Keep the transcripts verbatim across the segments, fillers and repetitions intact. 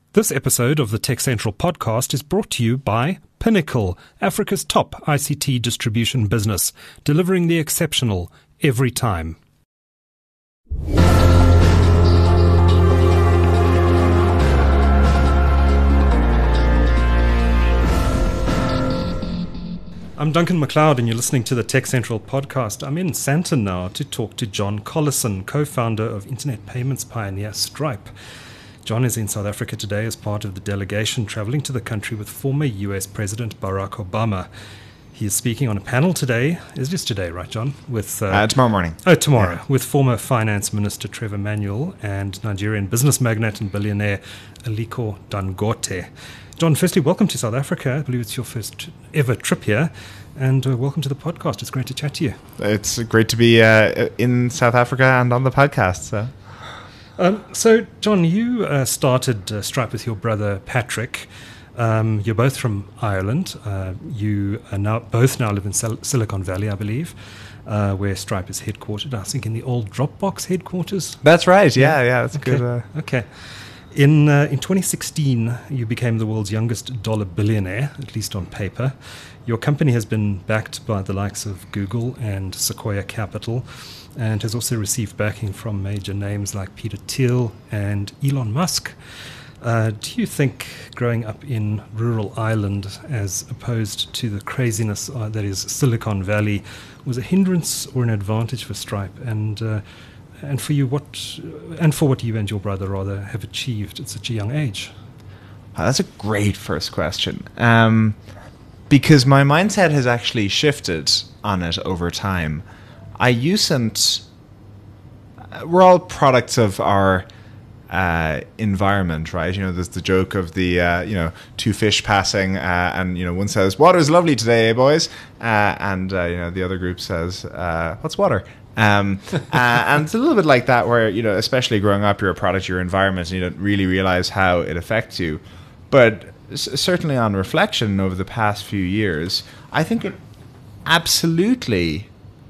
This episode of the Tech Central podcast is brought to you by Pinnacle, Africa's top I C T distribution business, delivering the exceptional every time. I'm Duncan McLeod and you're listening to the Tech Central podcast. I'm in Sandton now to talk to John Collison, co-founder of internet payments pioneer Stripe. John is in South Africa today as part of the delegation traveling to the country with former U S President Barack Obama. He is speaking on a panel today. Is this today, right, John? With uh, uh, tomorrow morning. Oh, tomorrow. Yeah. With former Finance Minister Trevor Manuel and Nigerian business magnate and billionaire Aliko Dangote. John, firstly, welcome to South Africa. I believe it's your first ever trip here. And uh, welcome to the podcast. It's great to chat to you. It's great to be uh, in South Africa and on the podcast. So. Um, so, John, you uh, started uh, Stripe with your brother Patrick. Um, you're both from Ireland. Uh, you are now both now live in Sil- Silicon Valley, I believe, uh, where Stripe is headquartered. I think in the old Dropbox headquarters. That's right. Yeah, yeah, that's okay. good. Uh... Okay. In uh, in twenty sixteen, you became the world's youngest dollar billionaire, at least on paper. Your company has been backed by the likes of Google and Sequoia Capital, and has also received backing from major names like Peter Thiel and Elon Musk. Uh, do you think growing up in rural Ireland as opposed to the craziness uh, that is Silicon Valley was a hindrance or an advantage for Stripe? And uh, and for you, what and for what you and your brother rather have achieved at such a young age? Oh, that's a great first question. Um, because my mindset has actually shifted on it over time. I usen't. We're all products of our uh, environment, right? You know, there's the joke of the uh, you know two fish passing, uh, and you know one says water's lovely today, boys, uh, and uh, you know the other group says uh, what's water? Um, uh, and it's a little bit like that, where you know, especially growing up, you're a product of your environment, and you don't really realize how it affects you. But s- certainly, on reflection over the past few years, I think it absolutely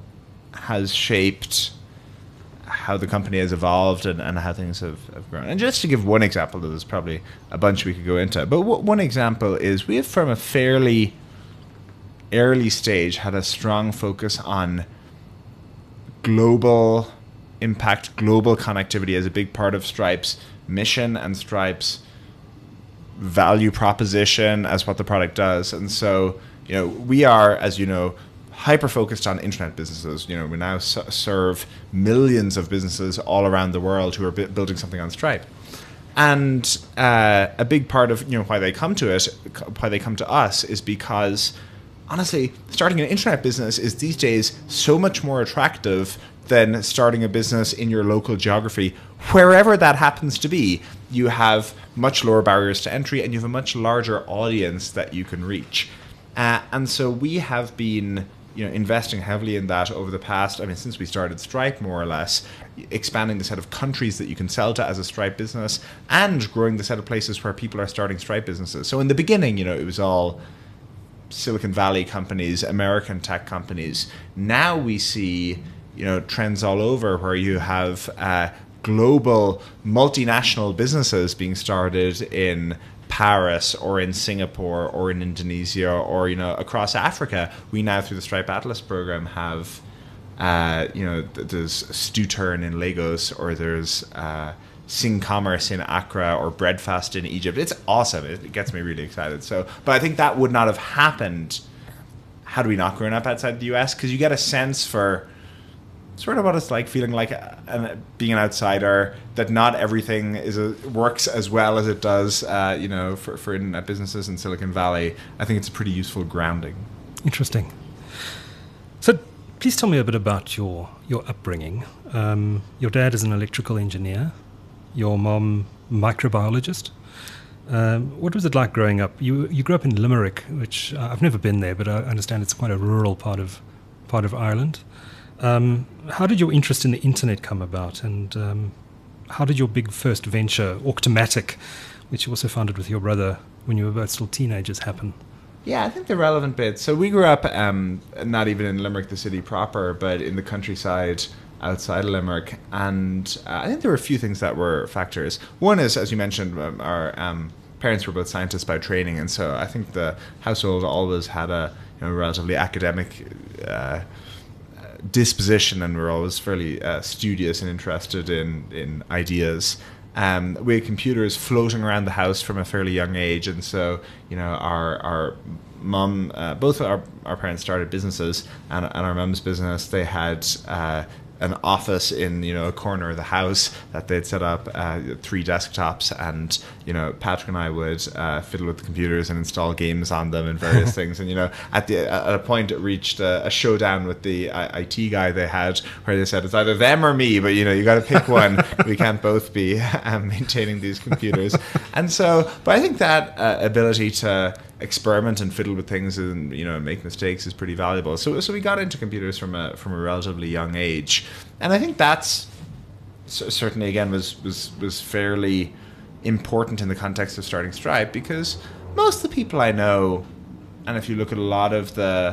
has shaped how the company has evolved and, and how things have, have grown. And just to give one example, there's probably a bunch we could go into, but w- one example is we have from a fairly early stage had a strong focus on global impact, global connectivity as a big part of Stripe's mission and Stripe's value proposition as what the product does. And so, you know, we are, as you know, hyper-focused on internet businesses. You know, we now s- serve millions of businesses all around the world who are b- building something on Stripe. And uh, a big part of, you know, why they come to it, why they come to us is because, honestly, starting an internet business is these days so much more attractive than starting a business in your local geography. Wherever that happens to be, you have much lower barriers to entry and you have a much larger audience that you can reach. Uh, and so we have been, you know, investing heavily in that over the past, I mean, since we started Stripe, more or less, expanding the set of countries that you can sell to as a Stripe business and growing the set of places where people are starting Stripe businesses. So in the beginning, you know, it was all Silicon Valley companies, American tech companies. Now we see, you know, trends all over where you have uh, global multinational businesses being started in Paris or in Singapore or in Indonesia or, you know, across Africa. We now, through the Stripe Atlas program, have, uh, you know, th- there's Stuturn in Lagos, or there's uh, Sing Commerce in Accra, or Breadfast in Egypt. It's awesome. It, it gets me really excited. So, but I think that would not have happened had we not grown up outside the U S, because you get a sense for sort of what it's like feeling like a, a, being an outsider, that not everything is a, works as well as it does, uh, you know, for, for internet businesses in Silicon Valley. I think it's a pretty useful grounding. Interesting. So please tell me a bit about your, your upbringing. Um, your dad is an electrical engineer. Your mom, microbiologist. Um, what was it like growing up? You you grew up in Limerick, which uh, I've never been there, but I understand it's quite a rural part of part of Ireland. Um, how did your interest in the internet come about, and um, how did your big first venture, Auctomatic, which you also founded with your brother when you were both still teenagers, happen? Yeah, I think the relevant bits. So we grew up um, not even in Limerick, the city proper, but in the countryside outside of Limerick. And uh, I think there were a few things that were factors. One is, as you mentioned, um, our um, parents were both scientists by training, and so I think the household always had a you know, relatively academic uh, disposition, and were always fairly uh, studious and interested in, in ideas. Um, we had computers floating around the house from a fairly young age, and so you know our our mum, uh, both our our parents started businesses, and, and our mum's business, they had uh, an office in you know a corner of the house that they'd set up, uh, three desktops, and you know Patrick and I would uh, fiddle with the computers and install games on them and various things. And you know at the at a point it reached a, a showdown with the I T guy they had, where they said it's either them or me, but you know you got to pick one. We can't both be um, maintaining these computers. And so, but I think that uh, ability to experiment and fiddle with things and you know make mistakes is pretty valuable. So so we got into computers from a from a relatively young age, and I think that's certainly again was was was fairly important in the context of starting Stripe, because most of the people I know, and if you look at a lot of the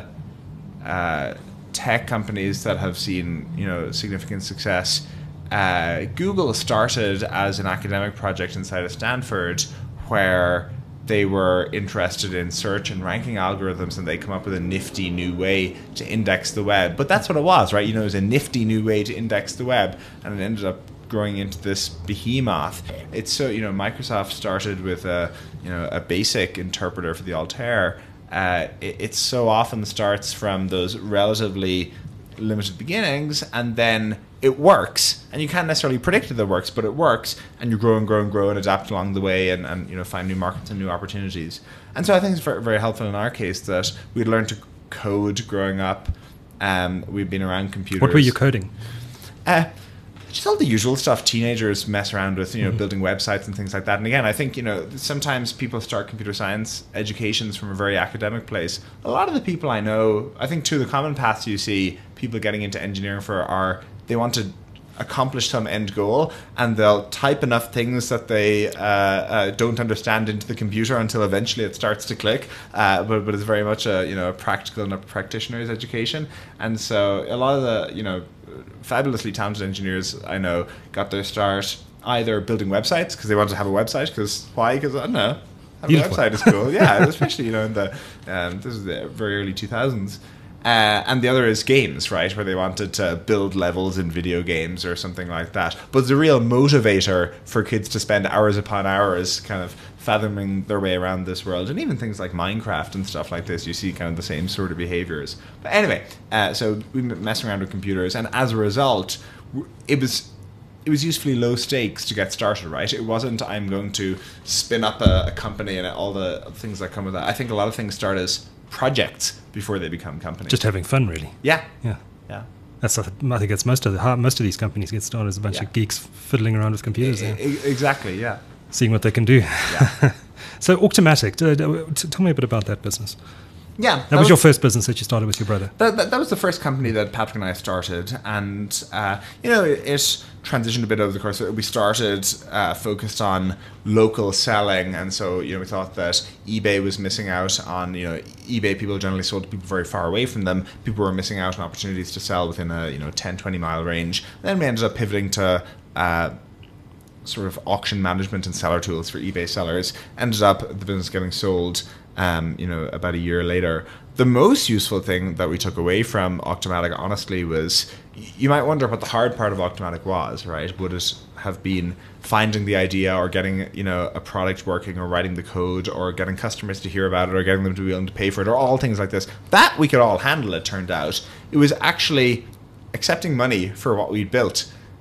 uh, tech companies that have seen you know significant success, uh, Google started as an academic project inside of Stanford, where they were interested in search and ranking algorithms, and they come up with a nifty new way to index the web. But that's what it was, right? You know, it was a nifty new way to index the web, and it ended up growing into this behemoth. It's so, you know, Microsoft started with a, you know, a basic interpreter for the Altair. Uh, it, it so often starts from those relatively limited beginnings, and then it works, and you can't necessarily predict that it works, but it works, and you grow and grow and grow and adapt along the way, and, and you know find new markets and new opportunities. And so I think it's very, very helpful in our case that we'd learned to code growing up. Um, we've been around computers. What were you coding? Uh, just all the usual stuff teenagers mess around with, you know, mm-hmm. building websites and things like that. And again, I think, you know, sometimes people start computer science educations from a very academic place. A lot of the people I know, I think two of the common paths you see people getting into engineering for are they want to accomplish some end goal, and they'll type enough things that they uh, uh, don't understand into the computer until eventually it starts to click. Uh, but but it's very much a you know a practical and a practitioner's education. And so a lot of the you know fabulously talented engineers I know got their start either building websites because they wanted to have a website. Because why? Because I don't know. Having a website is cool. Yeah, especially you know in the um, this is the very early two thousands. Uh, and the other is games, right, where they wanted to build levels in video games or something like that. But the real motivator for kids to spend hours upon hours kind of fathoming their way around this world, and even things like Minecraft and stuff like this, you see kind of the same sort of behaviors. But anyway, uh, so we've been messing around with computers, and as a result, it was... it was usefully low stakes to get started, right? It wasn't, I'm going to spin up a, a company and all the things that come with that. I think a lot of things start as projects before they become companies. Just having fun, really. Yeah. Yeah. Yeah. That's, I think it's most of the most of these companies get started as a bunch yeah. of geeks fiddling around with computers. I, yeah. I, exactly, yeah. Seeing what they can do. Yeah. So Auctomatic, uh, t- tell me a bit about that business. Yeah. That, that was, was your first business that you started with your brother. That, that, that was the first company that Patrick and I started. And, uh, you know, it, it transitioned a bit over the course. We started uh, focused on local selling. And so, you know, we thought that eBay was missing out on, you know, eBay people generally sold to people very far away from them. People were missing out on opportunities to sell within a, you know, ten, twenty mile range. And then we ended up pivoting to uh, sort of auction management and seller tools for eBay sellers. Ended up the business getting sold Um, you know, about a year later. The most useful thing that we took away from Auctomatic, honestly, was you might wonder what the hard part of Auctomatic was, right? Would it have been finding the idea or getting, you know, a product working or writing the code or getting customers to hear about it or getting them to be willing to pay for it or all things like this? That we could all handle, it turned out. It was actually accepting money for what we built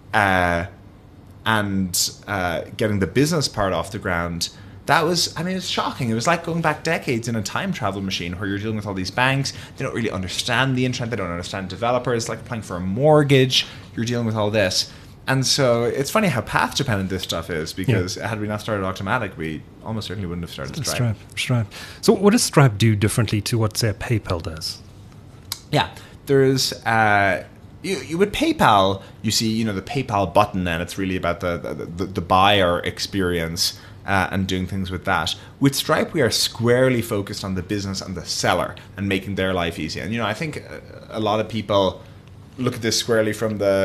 uh, and uh, getting the business part off the ground. That was, I mean, it's shocking. It was like going back decades in a time travel machine where you're dealing with all these banks. They don't really understand the internet. They don't understand developers. It's like applying for a mortgage. You're dealing with all this. And so it's funny how path dependent this stuff is, because yeah. had we not started Auctomatic, we almost certainly wouldn't have started Stripe. Stripe. Stripe. So what does Stripe do differently to what, say, PayPal does? Yeah. There's... Uh, You, you with PayPal, you see, you know, the PayPal button, and it's really about the the, the, the buyer experience uh, and doing things with that. With Stripe, we are squarely focused on the business and the seller and making their life easy. And, you know, I think a lot of people look at this squarely from the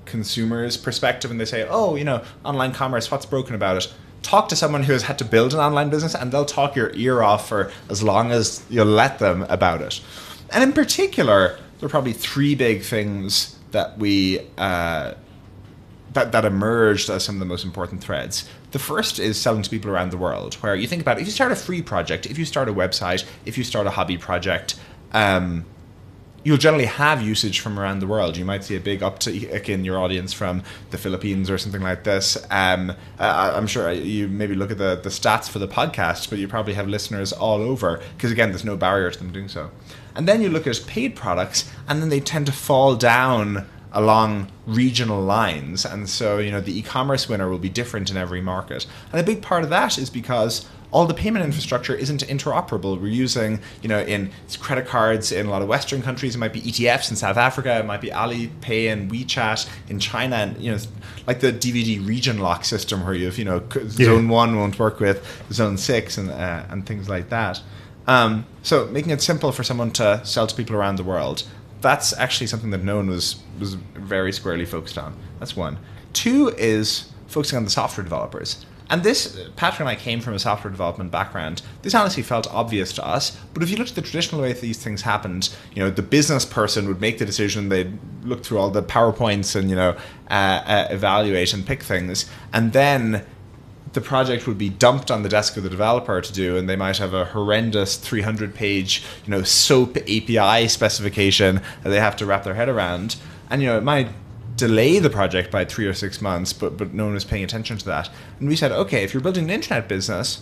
consumer's perspective and they say, oh, you know, online commerce, what's broken about it? Talk to someone who has had to build an online business and they'll talk your ear off for as long as you'll let them about it. And in particular, there are probably three big things that we uh, that, that emerged as some of the most important threads. The first is selling to people around the world, where you think about it, if you start a free project, if you start a website, if you start a hobby project, um, you'll generally have usage from around the world. You might see a big uptick in your audience from the Philippines or something like this. Um, uh, I'm sure you maybe look at the, the stats for the podcast, but you probably have listeners all over, because again, there's no barrier to them doing so. And then you look at paid products, and then they tend to fall down along regional lines. And so, you know, the e-commerce winner will be different in every market. And a big part of that is because all the payment infrastructure isn't interoperable. We're using, you know, in credit cards in a lot of Western countries. It might be E T Fs in South Africa. It might be Alipay and WeChat in China. And, you know, like the D V D region lock system where you have, you know, zone yeah. one won't work with zone six and uh, and things like that. Um, so making it simple for someone to sell to people around the world. That's actually something that no one was, was very squarely focused on. That's one. Two is focusing on the software developers. And this, Patrick and I came from a software development background. This honestly felt obvious to us. But if you looked at the traditional way that these things happened, you know, the business person would make the decision. They'd look through all the PowerPoints and, you know, uh, uh, evaluate and pick things. And then the project would be dumped on the desk of the developer to do, and they might have a horrendous three hundred page, you know, SOAP A P I specification that they have to wrap their head around. And, you know, it might delay the project by three or six months, but but no one was paying attention to that. And we said, okay, if you're building an internet business,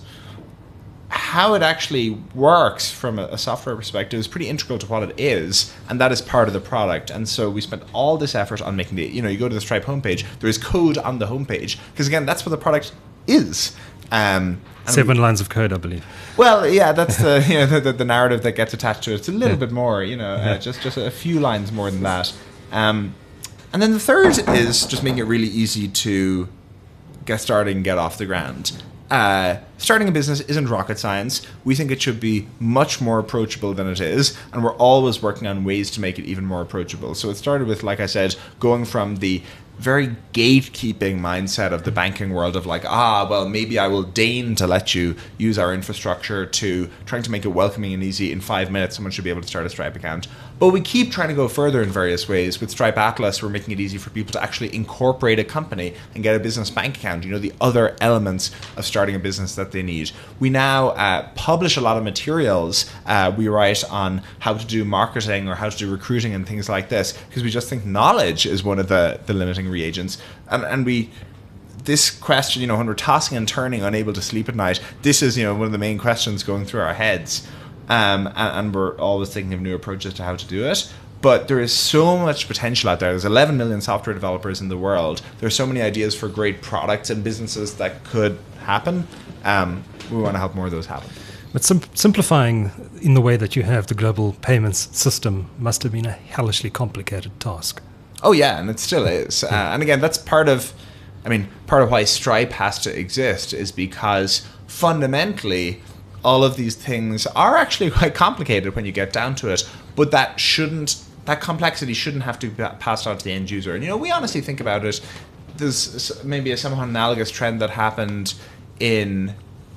how it actually works from a, a software perspective is pretty integral to what it is, and that is part of the product. And so we spent all this effort on making the, you know, you go to the Stripe homepage, there is code on the homepage, because again, that's what the product is. Um, Seven we, lines of code, I believe. Well, yeah, that's the you know the, the narrative that gets attached to it. It's a little yeah. bit more, you know, yeah. uh, just just a few lines more than that. Um, and then the third is just making it really easy to get started and get off the ground. Uh, starting a business isn't rocket science. We think it should be much more approachable than it is, and we're always working on ways to make it even more approachable. So it started with, like I said, going from the very gatekeeping mindset of the banking world of like, ah, well, maybe I will deign to let you use our infrastructure, to trying to make it welcoming and easy. In five minutes, someone should be able to start a Stripe account. But we keep trying to go further in various ways. With Stripe Atlas, we're making it easy for people to actually incorporate a company and get a business bank account, you know, the other elements of starting a business that they need. We now uh, publish a lot of materials uh, we write on how to do marketing or how to do recruiting and things like this, because we just think knowledge is one of the, the limiting reagents. And, and we... This question, you know, when we're tossing and turning, unable to sleep at night, this is, you know, one of the main questions going through our heads. Um, and, and we're always thinking of new approaches to how to do it. But there is so much potential out there. There's eleven million software developers in the world. There's so many ideas for great products and businesses that could happen. Um, we want to help more of those happen. But sim- simplifying in the way that you have the global payments system must have been a hellishly complicated task. Oh, yeah, and it still is. Uh, and again, that's part of... I mean, part of why Stripe has to exist is because fundamentally all of these things are actually quite complicated when you get down to it, but that shouldn't, that complexity shouldn't have to be passed on to the end user. And, you know, we honestly think about it, there's maybe a somewhat analogous trend that happened in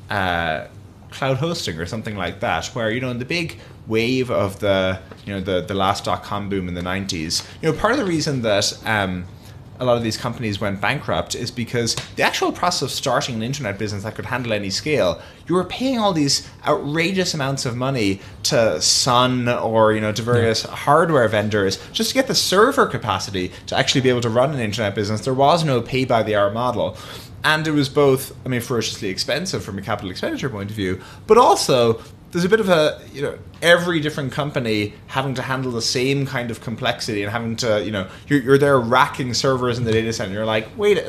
uh, cloud hosting or something like that, where, you know, in the big wave of the, you know, the, the last dot-com boom in the nineties, you know, part of the reason that... Um, a lot of these companies went bankrupt is because the actual process of starting an internet business that could handle any scale, you were paying all these outrageous amounts of money to Sun or, you know, to various yeah. hardware vendors just to get the server capacity to actually be able to run an internet business. There was no pay by the hour model. And it was both, I mean, ferociously expensive from a capital expenditure point of view, but also there's a bit of a, you know, every different company having to handle the same kind of complexity and having to, you know, you're, you're there racking servers in the data center. You're like, wait,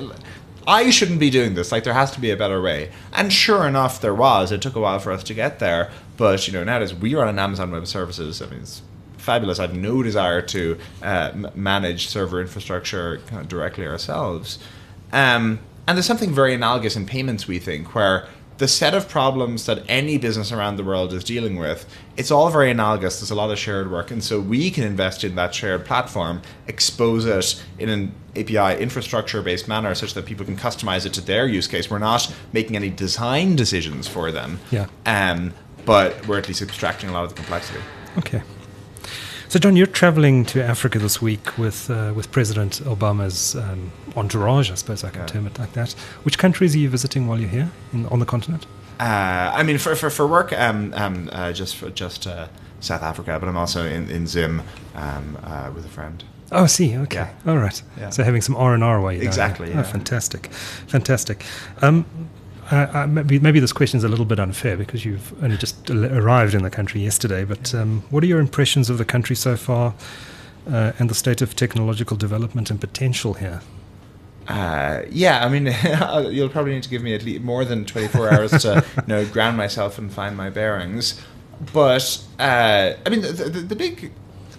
I shouldn't be doing this. Like, there has to be a better way. And sure enough, there was. It took a while for us to get there. But, you know, nowadays we run on Amazon Web Services. I mean, it's fabulous. I have no desire to uh, m- manage server infrastructure kind of directly ourselves. Um, and there's something very analogous in payments, we think, where the set of problems that any business around the world is dealing with, it's all very analogous. There's a lot of shared work. And so we can invest in that shared platform, expose it in an A P I infrastructure-based manner such that people can customize it to their use case. We're not making any design decisions for them, yeah. um, but we're at least abstracting a lot of the complexity. Okay. So, John, you're traveling to Africa this week with uh, with President Obama's um, entourage, I suppose I can yeah. term it like that. Which countries are you visiting while you're here in, on the continent? Uh, I mean, for for, for work, um, um, uh, just for just uh, South Africa, but I'm also in, in Zim um, uh, with a friend. Oh, I see. Okay. Yeah. All right. Yeah. So having some R and R while you're Exactly. Yeah. Oh, fantastic. Fantastic. Um, Uh, uh, maybe, maybe this question is a little bit unfair because you've only just arrived in the country yesterday, but um, what are your impressions of the country so far uh, and the state of technological development and potential here? Uh, yeah, I mean, you'll probably need to give me at least more than twenty-four hours to you know, ground myself and find my bearings. But, uh, I mean, the, the, the big...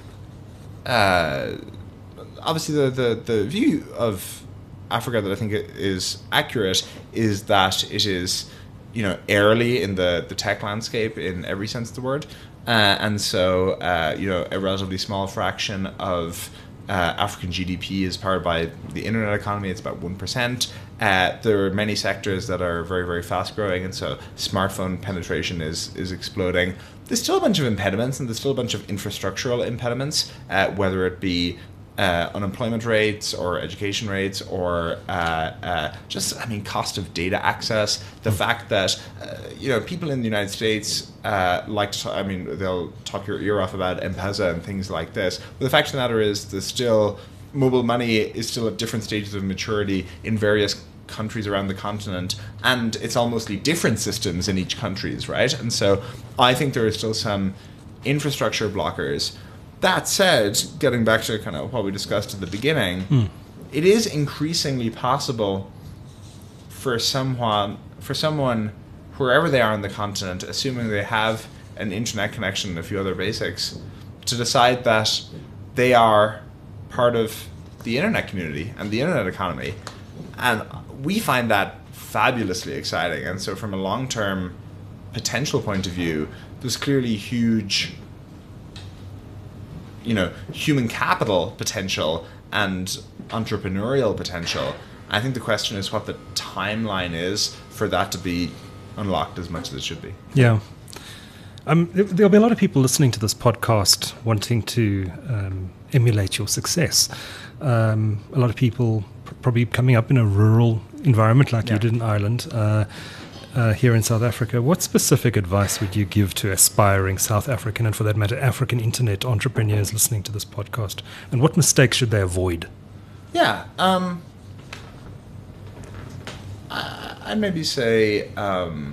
Uh, obviously, the, the, the view of Africa that I think is accurate is that it is, you know, early in the, the tech landscape in every sense of the word. Uh, and so, uh, you know, a relatively small fraction of uh, African G D P is powered by the internet economy. It's about one percent. Uh, there are many sectors that are very, very fast growing. And so smartphone penetration is, is exploding. There's still a bunch of impediments and there's still a bunch of infrastructural impediments, uh, whether it be Uh, unemployment rates or education rates or uh, uh, just, I mean, cost of data access. The fact that, uh, you know, people in the United States uh, like to, I mean, they'll talk your ear off about M-Pesa and things like this. But the fact of the matter is there's still, mobile money is still at different stages of maturity in various countries around the continent, and it's almostly different systems in each countries, right? And so I think there are still some infrastructure blockers. That said, getting back to kind of what we discussed at the beginning, mm. it is increasingly possible for someone, for someone, wherever they are on the continent, assuming they have an internet connection and a few other basics, to decide that they are part of the internet community and the internet economy. And we find that fabulously exciting. And so from a long-term potential point of view, there's clearly huge, you know, human capital potential and entrepreneurial potential. I think the question is what the timeline is for that to be unlocked as much as it should be. Yeah. Um, there'll be a lot of people listening to this podcast wanting to um, emulate your success. Um, a lot of people pr- probably coming up in a rural environment like yeah. you did in Ireland. Uh, Uh, here in South Africa, what specific advice would you give to aspiring South African and, for that matter, African internet entrepreneurs listening to this podcast? And what mistakes should they avoid? Yeah, um, I, I'd maybe say um,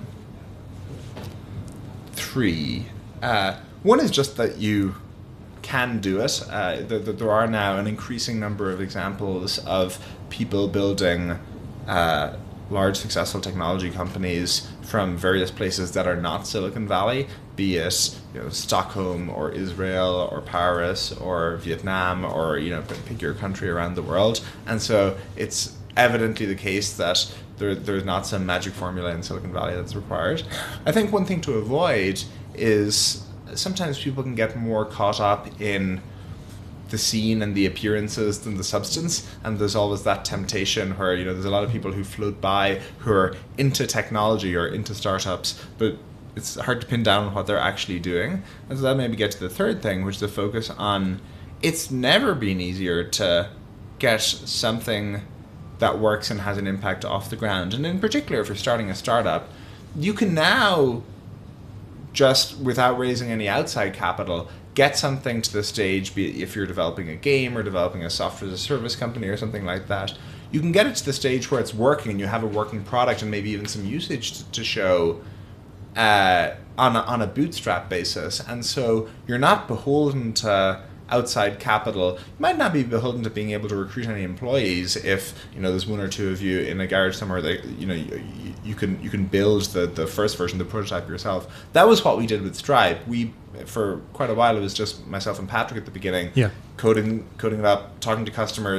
three. Uh, one is just that you can do it. Uh, th- th- there are now an increasing number of examples of people building uh, large successful technology companies from various places that are not Silicon Valley, be it you know, Stockholm or Israel or Paris or Vietnam or you know pick your country around the world. And so it's evidently the case that there, there's not some magic formula in Silicon Valley that's required. I think one thing to avoid is sometimes people can get more caught up in the scene and the appearances than the substance, and there's always that temptation where you know there's a lot of people who float by who are into technology or into startups, but it's hard to pin down what they're actually doing. And so that maybe gets to the third thing, which is the focus on it's never been easier to get something that works and has an impact off the ground. And in particular, if you're starting a startup, you can now, just without raising any outside capital, get something to the stage, be it if you're developing a game or developing a software as a service company or something like that, you can get it to the stage where it's working and you have a working product and maybe even some usage to, to show uh, on, a, on a bootstrap basis. And so you're not beholden to outside capital. You might not be beholden to being able to recruit any employees if you know there's one or two of you in a garage somewhere that you know you, you can you can build the, the first version, the prototype yourself. That was what we did with Stripe. We for quite a while it was just myself and Patrick at the beginning, yeah. coding coding it up, talking to customers,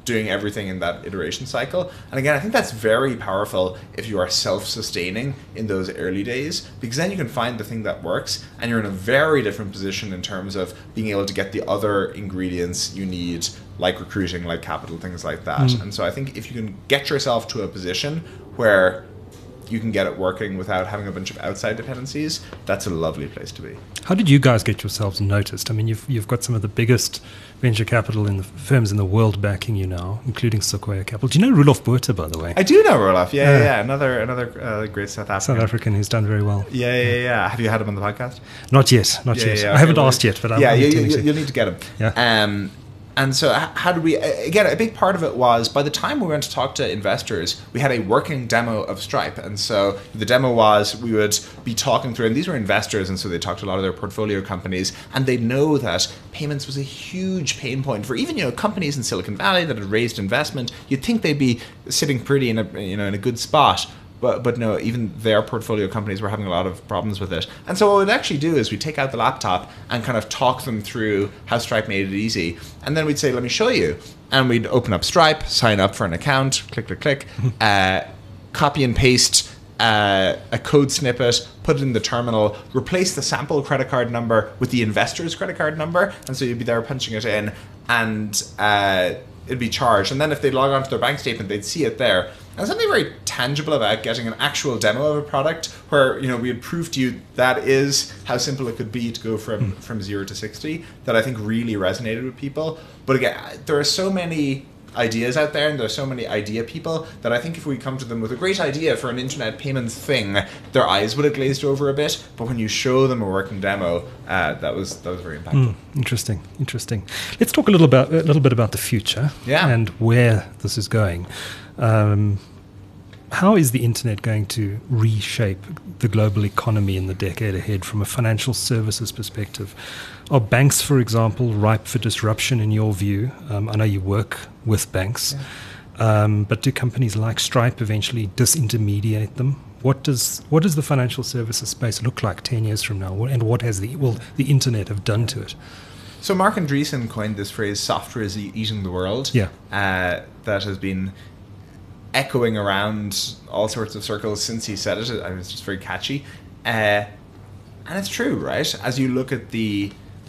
doing everything in that iteration cycle. And again, I think that's very powerful if you are self-sustaining in those early days, because then you can find the thing that works and you're in a very different position in terms of being able to get the other ingredients you need, like recruiting, like capital, things like that. Mm. And so I think if you can get yourself to a position where you can get it working without having a bunch of outside dependencies, that's a lovely place to be. How did you guys get yourselves noticed? I mean, you've you've got some of the biggest venture capital in the firms in the world backing you now, including Sequoia Capital. Do you know Roelof Botha, by the way? I do know Roelof. Yeah, yeah, yeah. Another another uh, great South African. South African who's done very well. Yeah, yeah, yeah. Have you had him on the podcast? Not yet, not yeah, yet. Yeah, I haven't okay, asked yet, but I'm yeah, you, intending you, to. You'll need to get him. Yeah. Um, And so how did we, again, a big part of it was by the time we went to talk to investors, we had a working demo of Stripe. And so the demo was we would be talking through, and these were investors, and so they talked to a lot of their portfolio companies, and they know that payments was a huge pain point for even, you know, companies in Silicon Valley that had raised investment. You'd think they'd be sitting pretty in a, you know, in a good spot. But but no, even their portfolio companies were having a lot of problems with it. And so what we'd actually do is we'd take out the laptop and kind of talk them through how Stripe made it easy. And then we'd say, let me show you. And we'd open up Stripe, sign up for an account, click, click, click, uh, copy and paste uh, a code snippet, put it in the terminal, replace the sample credit card number with the investor's credit card number. And so you'd be there punching it in, and uh, it'd be charged. And then if they log on to their bank statement, they'd see it there. And something very tangible about getting an actual demo of a product where, you know, we had proved to you that is how simple it could be to go from, mm. from zero to sixty, that I think really resonated with people. But again, there are so many ideas out there, and there are so many idea people, that I think if we come to them with a great idea for an internet payments thing, their eyes would have glazed over a bit. But when you show them a working demo, uh, that was that was very impactful. Mm, interesting, interesting. Let's talk a little about a little bit about the future, yeah. and where this is going. Um, how is the internet going to reshape the global economy in the decade ahead from a financial services perspective? Are banks, for example, ripe for disruption in your view? Um, I know you work with banks, yeah. um, but do companies like Stripe eventually disintermediate them? What does what does the financial services space look like ten years from now, and what has the will the internet have done to it? So Marc Andreessen coined this phrase, "software is eating the world." Yeah, uh, that has been echoing around all sorts of circles since he said it. It was just very catchy, uh, and it's true, right? As you look at the,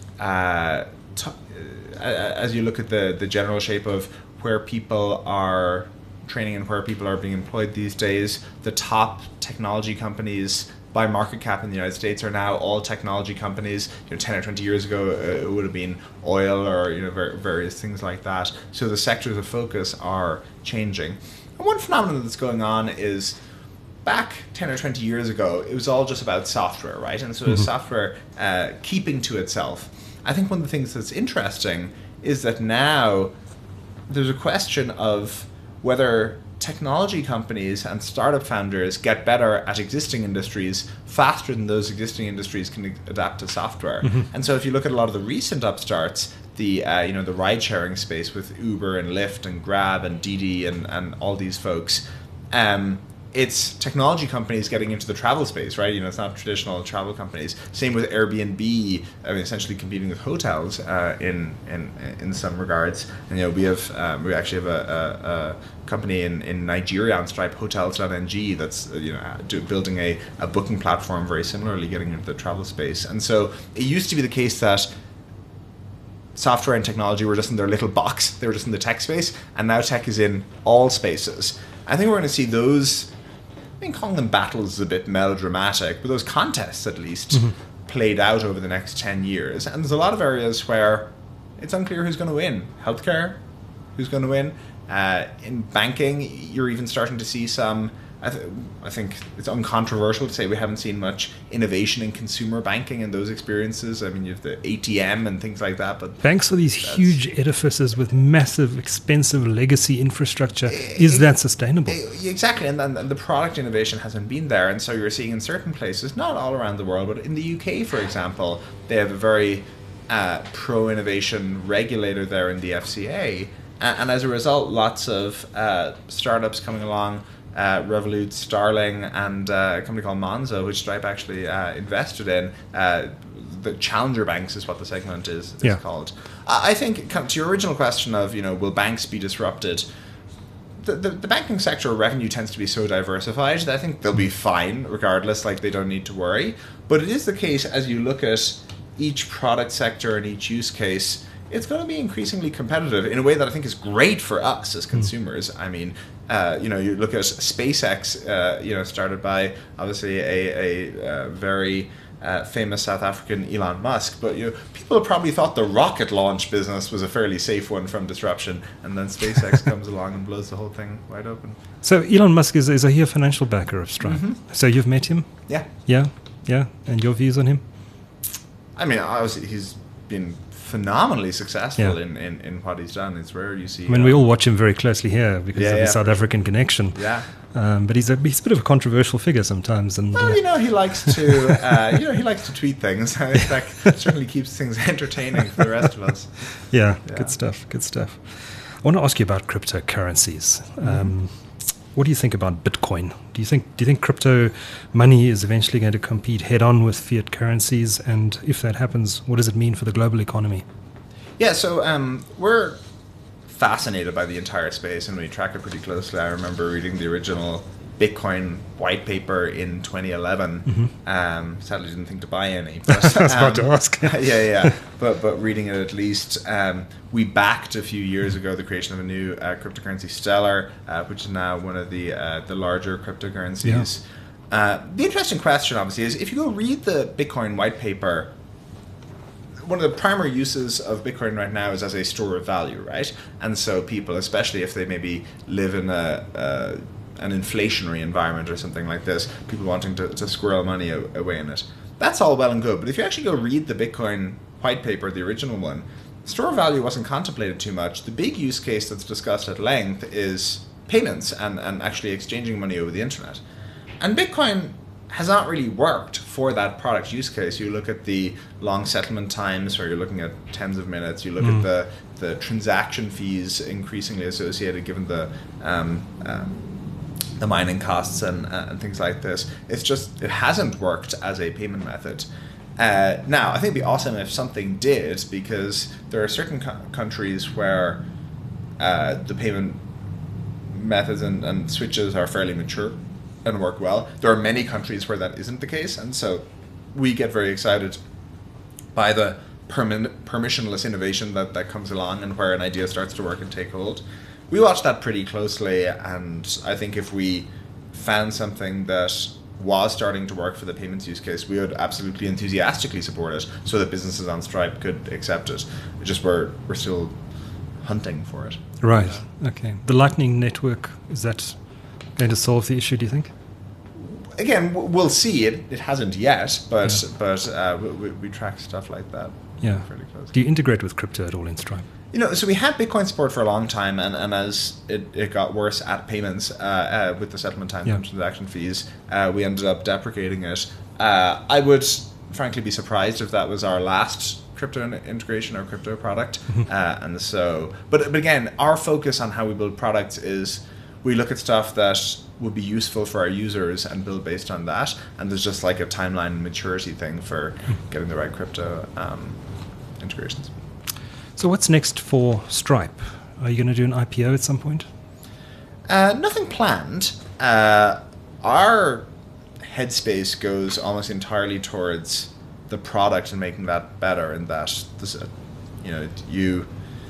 uh, t- uh, as you look at the the general shape of where people are training and where people are being employed these days, the top technology companies by market cap in the United States are now all technology companies. You know, ten or twenty years ago, uh, it would have been oil or, you know, ver- various things like that. So the sectors of focus are changing. And one phenomenon that's going on is, back ten or twenty years ago, it was all just about software, right? And so mm-hmm. software uh, keeping to itself. I think one of the things that's interesting is that now there's a question of whether technology companies and startup founders get better at existing industries faster than those existing industries can adapt to software. Mm-hmm. And so if you look at a lot of the recent upstarts, the uh, you know the ride sharing space with Uber and Lyft and Grab and Didi and, and all these folks, um, it's technology companies getting into the travel space, right? You know, it's not traditional travel companies. Same with Airbnb, I mean, essentially competing with hotels uh, in in in some regards. And you know, we have um, we actually have a, a, a company in, in Nigeria on Stripe, hotels dot N G, that's you know do, building a, a booking platform very similarly getting into the travel space. And so it used to be the case that software and technology were just in their little box. They were just in the tech space, and now tech is in all spaces. I think we're going to see those, I mean, calling them battles is a bit melodramatic, but those contests at least mm-hmm. played out over the next ten years. And there's a lot of areas where it's unclear who's going to win. Healthcare, who's going to win? Uh, in banking, you're even starting to see some, I, th- I think it's uncontroversial to say we haven't seen much innovation in consumer banking and those experiences. I mean, you have the A T M and things like that. But banks are these huge edifices with massive, expensive legacy infrastructure. It, Is that sustainable? It, exactly. And, and the product innovation hasn't been there. And so you're seeing in certain places, not all around the world, but in the U K, for example, they have a very uh, pro-innovation regulator there in the F C A. And, and as a result, lots of uh, startups coming along, Uh, Revolut, Starling, and uh, a company called Monzo, which Stripe actually uh, invested in. Uh, the challenger banks is what the segment is, is Yeah. called. I I think kind of to your original question of, you know, will banks be disrupted? The, the, the banking sector revenue tends to be so diversified that I think they'll be fine regardless, like they don't need to worry. But it is the case as you look at each product sector and each use case, it's going to be increasingly competitive in a way that I think is great for us as consumers. Mm. I mean, uh, you know, you look at SpaceX, uh, you know, started by obviously a, a, a very uh, famous South African Elon Musk, but you know, people probably thought the rocket launch business was a fairly safe one from disruption, and then SpaceX comes along and blows the whole thing wide open. So Elon Musk is, is a here financial backer of Stripe. Mm-hmm. So you've met him? Yeah. Yeah, yeah. And your views on him? I mean, obviously he's been phenomenally successful Yeah. in, in, in what he's done. It's rare you see. I mean, we all watch him very closely here because Yeah, of yeah. the South African connection. Yeah. Um, but he's a he's a bit of a controversial figure sometimes, and Well, uh, you know, he likes to uh, you know he likes to tweet things. That certainly keeps things entertaining for the rest of us. yeah, Yeah. good stuff, good stuff. I want to ask you about cryptocurrencies. Mm-hmm. Um, what do you think about Bitcoin? Do you think do you think crypto money is eventually going to compete head on with fiat currencies? And if that happens, what does it mean for the global economy? Yeah, so um, we're fascinated by the entire space, and we track it pretty closely. I remember reading the original Bitcoin white paper in twenty eleven. Mm-hmm. Um, sadly, didn't think to buy any. But, I was about um, to ask. yeah, yeah. But but reading it at least, um, we backed a few years ago the creation of a new uh, cryptocurrency, Stellar, uh, which is now one of the uh, the larger cryptocurrencies. Yeah. Uh, the interesting question, obviously, is if you go read the Bitcoin white paper, one of the primary uses of Bitcoin right now is as a store of value, right? And so people, especially if they maybe live in a, a an inflationary environment or something like this, people wanting to, to squirrel money a- away in it. That's all well and good, but if you actually go read the Bitcoin white paper, the original one, store of value wasn't contemplated too much. The big use case that's discussed at length is payments and, and actually exchanging money over the internet. And Bitcoin has not really worked for that product use case. You look at the long settlement times where you're looking at tens of minutes. You look mm. at the, the transaction fees increasingly associated given the um, um, the mining costs and, uh, and things like this. It's just, it hasn't worked as a payment method. Uh, now, I think it'd be awesome if something did, because there are certain co- countries where uh, the payment methods and, and switches are fairly mature and work well. There are many countries where that isn't the case, and so we get very excited by the permin- permissionless innovation that, that comes along and where an idea starts to work and take hold. We watch that pretty closely, and I think if we found something that was starting to work for the payments use case, we would absolutely enthusiastically support it so that businesses on Stripe could accept it. It's just we're, we're still hunting for it. Right, okay. The Lightning Network, is that going to solve the issue, do you think? Again, we'll see. It it hasn't yet, but Yeah. but uh, we, we track stuff like that Yeah. fairly closely. Do you integrate with crypto at all in Stripe? You know, so we had Bitcoin support for a long time, and, and as it, it got worse at payments uh, uh, with the settlement time Yeah. and transaction fees, uh, we ended up deprecating it. Uh, I would frankly be surprised if that was our last crypto in- integration or crypto product. Mm-hmm. Uh, and so, but, but again, our focus on how we build products is we look at stuff that would be useful for our users and build based on that. And there's just like a timeline and maturity thing for getting the right crypto um, integrations. So what's next for Stripe? Are you going to do an I P O at some point? Uh, nothing planned. Uh, our headspace goes almost entirely towards the product and making that better. And that this, uh, you know, you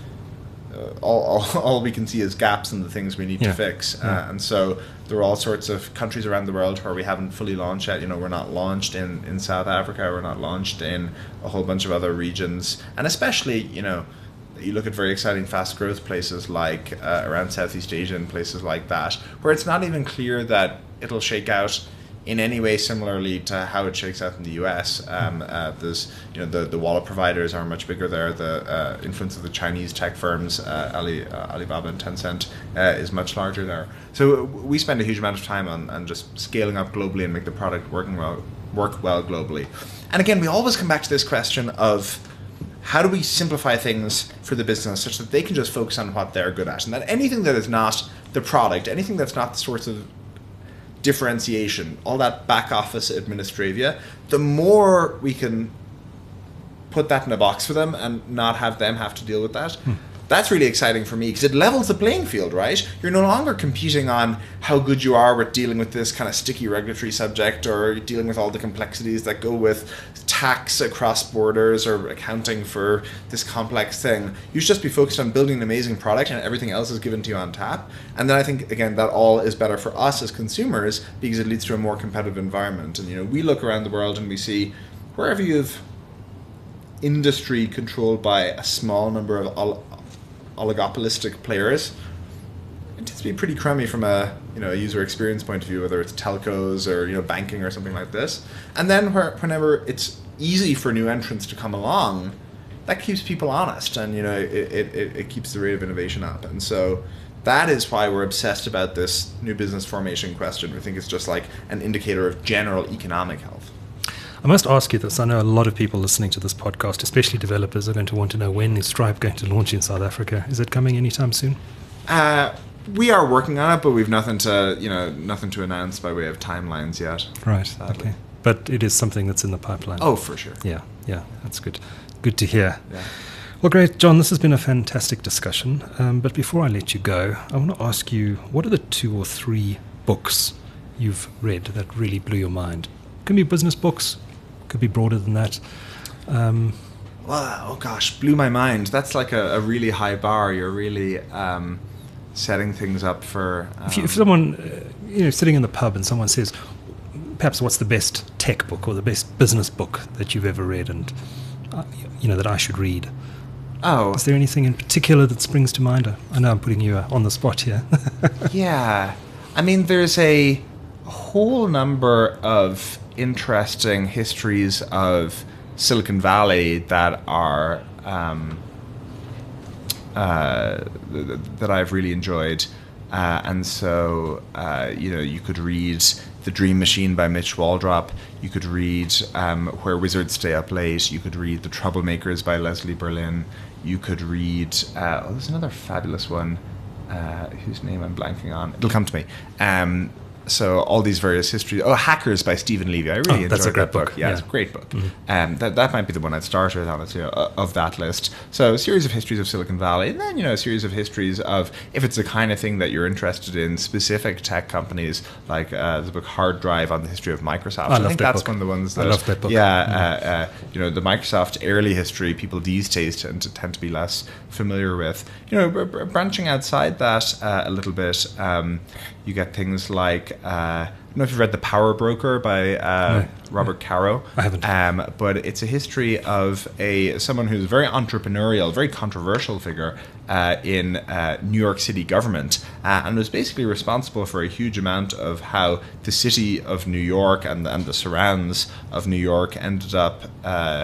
uh, all, all all we can see is gaps in the things we need Yeah. to fix. Yeah. Uh, and so there are all sorts of countries around the world where we haven't fully launched yet. You know, we're not launched in, in South Africa. We're not launched in a whole bunch of other regions. And especially, you know, you look at very exciting fast growth places like uh, around Southeast Asia and places like that, where it's not even clear that it'll shake out in any way similarly to how it shakes out in the U S. Um, uh, there's, you know, the, the wallet providers are much bigger there. The uh, influence of the Chinese tech firms, uh, Ali, uh, Alibaba and Tencent, uh, is much larger there. So we spend a huge amount of time on, on just scaling up globally and make the product working well, work well globally. And again, we always come back to this question of how do we simplify things for the business such that they can just focus on what they're good at, and that anything that is not the product, anything that's not the source of differentiation, all that back office administravia, the more we can put that in a box for them and not have them have to deal with that. Hmm. That's really exciting for me because it levels the playing field, right? You're no longer competing on how good you are with dealing with this kind of sticky regulatory subject or dealing with all the complexities that go with tax across borders or accounting for this complex thing. You should just be focused on building an amazing product and everything else is given to you on tap. And then I think, again, that all is better for us as consumers because it leads to a more competitive environment. And, you know, we look around the world and we see wherever you have industry controlled by a small number of ol- oligopolistic players, it tends to be pretty crummy from a you know a user experience point of view, whether it's telcos or you know banking or something like this. And then where, whenever it's easy for new entrants to come along, that keeps people honest, and you know it, it, it keeps the rate of innovation up. And so that is why we're obsessed about this new business formation question. We think it's just like an indicator of general economic health. I must ask you this. I know a lot of people listening to this podcast, especially developers, are going to want to know when is Stripe going to launch in South Africa. Is it coming anytime soon? Uh, we are working on it, but we've nothing to, you know, nothing to announce by way of timelines yet. Right. Sadly. Okay. But it is something that's in the pipeline. Oh, for sure. Yeah. Yeah. That's good. Good to hear. Yeah. Well, great, John. This has been a fantastic discussion. Um, but before I let you go, I want to ask you, what are the two or three books you've read that really blew your mind? It can be business books. Could be broader than that. Um, wow, oh gosh, blew my mind. That's like a, a really high bar. You're really um, setting things up for... Um, if, you, if someone, uh, you know, sitting in the pub and someone says, perhaps what's the best tech book or the best business book that you've ever read and, uh, you know, that I should read? Oh. Is there anything in particular that springs to mind? I know I'm putting you uh, on the spot here. Yeah. I mean, there's a whole number of interesting histories of Silicon Valley that are um, uh, th- that I've really enjoyed, uh, and so uh, you know you could read The Dream Machine by Mitch Waldrop. You could read um, Where Wizards Stay Up Late. You could read The Troublemakers by Leslie Berlin. You could read uh, oh, there's another fabulous one uh, whose name I'm blanking on. It'll come to me. Um, So all these various histories. Oh, Hackers by Stephen Levy. I really oh, enjoyed that's a great that book. book. Yeah, yeah, it's a great book. Mm-hmm. Um, that that might be the one I'd start with, honestly, uh, of that list. So a series of histories of Silicon Valley, and then you know a series of histories of, if it's the kind of thing that you're interested in, specific tech companies, like uh, the book Hard Drive on the history of Microsoft. I, I love think that that's book. one of the ones that. I love that book. Yeah, mm-hmm. uh, uh, you know the Microsoft early history. People these days tend to tend to be less familiar with. You know, b- b- branching outside that uh, a little bit, um, you get things like. Uh, I don't know if you've read The Power Broker by uh, no. Robert no. Caro. I haven't. Um, but it's a history of a someone who's a very entrepreneurial, very controversial figure uh, in uh, New York City government, uh, and was basically responsible for a huge amount of how the city of New York and, and the surrounds of New York ended up uh,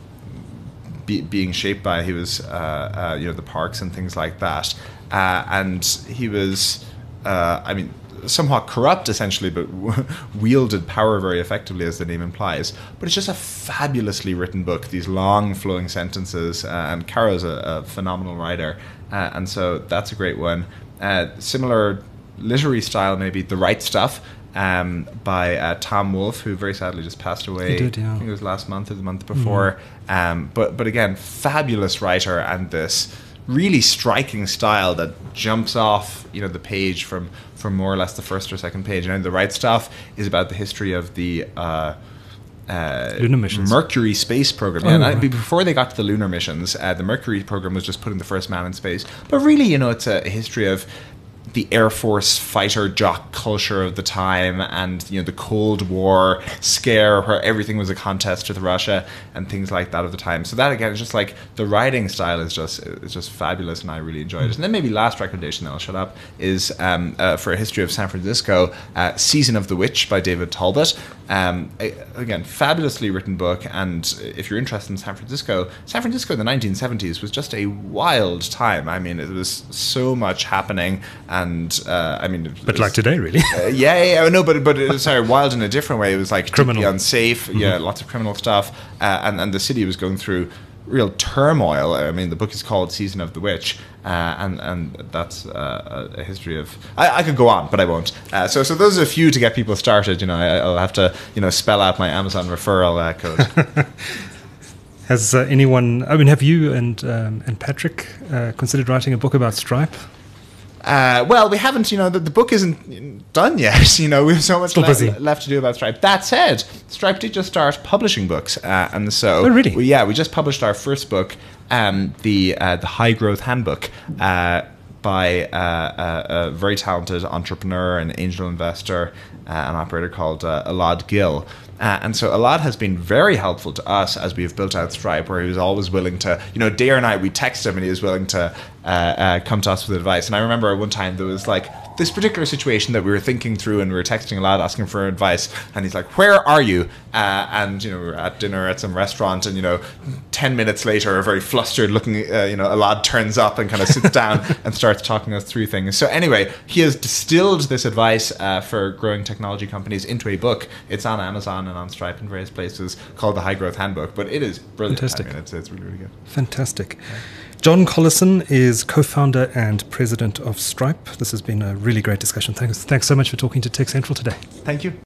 be, being shaped by. He was, uh, uh, you know, the parks and things like that, uh, and he was, uh, I mean. somewhat corrupt essentially, but w- wielded power very effectively, as the name implies. But it's just a fabulously written book, these long flowing sentences, uh, and Caro's a, a phenomenal writer, uh, and so that's a great one. Uh, similar literary style, maybe The Right Stuff um, by uh, Tom Wolfe, who very sadly just passed away. He did, yeah. I think it was last month or the month before. Mm. Um, but, but again, fabulous writer, and this really striking style that jumps off, you know, the page from, from more or less the first or second page. And The Right Stuff is about the history of the uh, uh, lunar missions. Mercury space program. Oh, yeah, and right. I, before they got to the lunar missions, uh, the Mercury program was just putting the first man in space. But really, you know, it's a, a history of the Air Force fighter jock culture of the time, and you know the Cold War scare where everything was a contest with Russia and things like that of the time. So that again is just like the writing style is just is just fabulous, and I really enjoyed it. And then maybe last recommendation, then I'll shut up, is um, uh, for a history of San Francisco, uh, Season of the Witch by David Talbot. Um, again, fabulously written book, and if you're interested in San Francisco, San Francisco in the nineteen seventies was just a wild time. I mean, it was so much happening, and uh, I mean, but was, like today, really. uh, yeah, yeah, no, but but it was, sorry, wild in a different way. It was like criminal, deeply unsafe. Mm-hmm. Yeah, lots of criminal stuff, uh, and and the city was going through real turmoil. I mean, the book is called Season of the Witch, uh, and and that's uh, a history of. I, I could go on, but I won't. Uh, so so those are a few to get people started. You know, I, I'll have to you know spell out my Amazon referral uh, code. Has uh, anyone, I mean, have you and um, and Patrick uh, considered writing a book about Stripe? Uh, well, we haven't, you know, the, the book isn't done yet. You know, we have so much le- left to do about Stripe. That said, Stripe did just start publishing books. Uh, and so, oh, really? We, yeah, we just published our first book, um, the uh, the High Growth Handbook, uh, by uh, a, a very talented entrepreneur and angel investor, uh, an operator called uh, Elad Gil. Uh, and so Elad has been very helpful to us as we've built out Stripe, where he was always willing to, you know, day or night we text him and he was willing to uh, uh, come to us with advice. And I remember one time there was like this particular situation that we were thinking through and we were texting Elad asking for advice. And he's like, where are you? Uh, and, you know, we were at dinner at some restaurant and, you know, ten minutes later, a very flustered looking, uh, you know, Elad turns up and kind of sits down and starts talking us through things. So anyway, he has distilled this advice uh, for growing technology companies into a book. It's on Amazon and on Stripe and various places, called the High Growth Handbook, but it is brilliant. Fantastic. I mean, it's, it's really, really good. Fantastic. Yeah. John Collison is co-founder and president of Stripe. This has been a really great discussion. Thanks, thanks so much for talking to Tech Central today. Thank you.